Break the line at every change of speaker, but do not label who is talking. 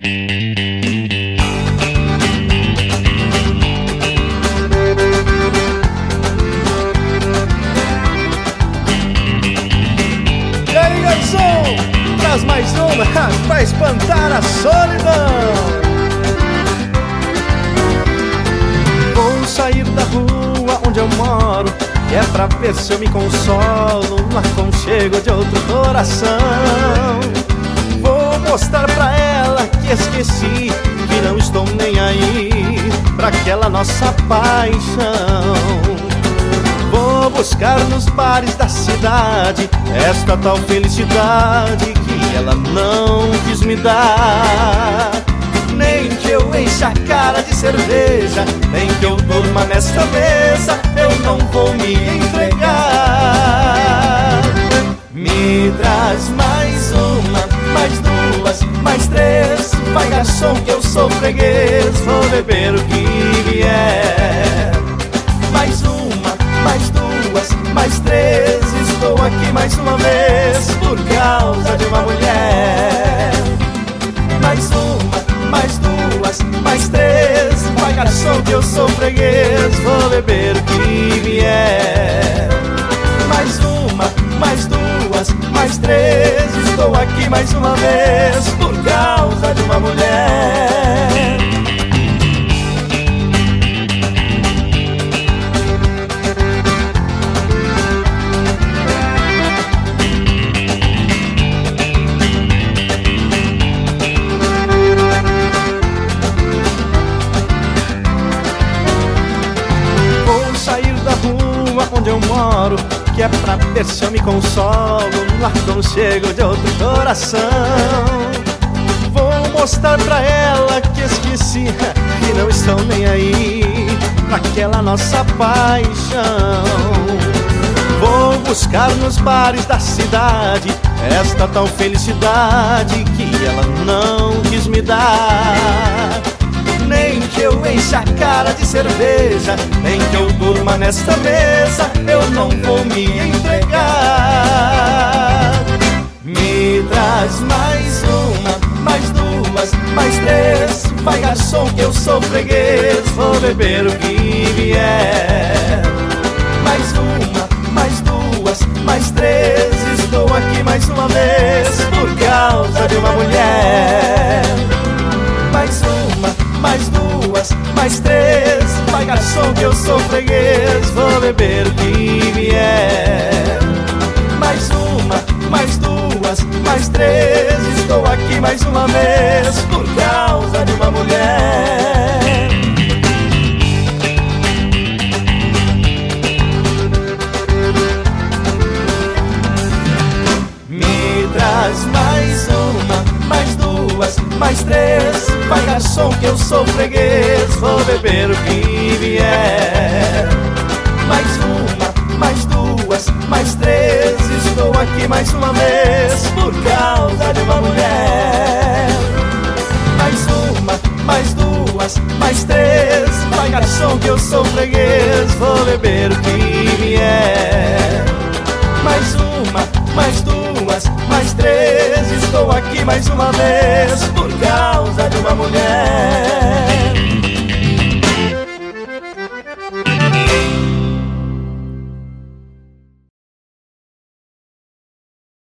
E aí, garçom, traz mais uma pra espantar a solidão. Vou sair da rua onde eu moro, que é pra ver se eu me consolo no aconchego de outro coração. Vou mostrar pra ela que esqueci, que não estou nem aí pra aquela nossa paixão. Vou buscar nos bares da cidade esta tal felicidade que ela não quis me dar. Nem que eu enche a cara de cerveja, nem que eu durma nesta mesa, eu não vou me entregar. Me traz mais uma, mais duas, mais três. Vai, garçom, que eu sou freguês, vou beber o que vier. Mais uma, mais duas, mais três. Estou aqui mais uma vez por causa de uma mulher. Mais uma, mais duas, mais três. Vai, garçom, que eu sou freguês, vou beber o que vier. Mais uma, mais duas, mais três. Estou aqui mais uma vez por causa de uma mulher. Onde eu moro, que é pra ver se eu me consolo no aconchego de outro coração. Vou mostrar pra ela que esqueci, que não estou nem aí pra aquela nossa paixão. Vou buscar nos bares da cidade esta tal felicidade que ela não quis me dar. Nem que eu enche a cara de cerveja, nem que eu durma nesta mesa, eu não vou me entregar. Me traz mais uma, mais duas, mais três. Vai, garçom, que eu sou freguês, vou beber o que vier. Mais uma, mais duas, mais três. Estou aqui mais uma vez por causa de uma mulher. Mais uma, mais duas, mais três. Vai, garçom, que eu sou freguês, vou beber o que vier. Mais uma, mais duas, mais três. Estou aqui mais uma vez por causa de uma mulher. Me traz mais uma, mais duas, mais três. Vai, garçom, que eu sou freguês, vou beber o que vier. Mais uma, mais duas, mais três. Estou aqui mais uma vez por causa de uma mulher. Mais uma, mais duas, mais três. Vai, garçom, que eu sou freguês, vou beber o que vier. Mais uma, mais duas, mais três. Estou aqui mais uma vez por causa de uma mulher.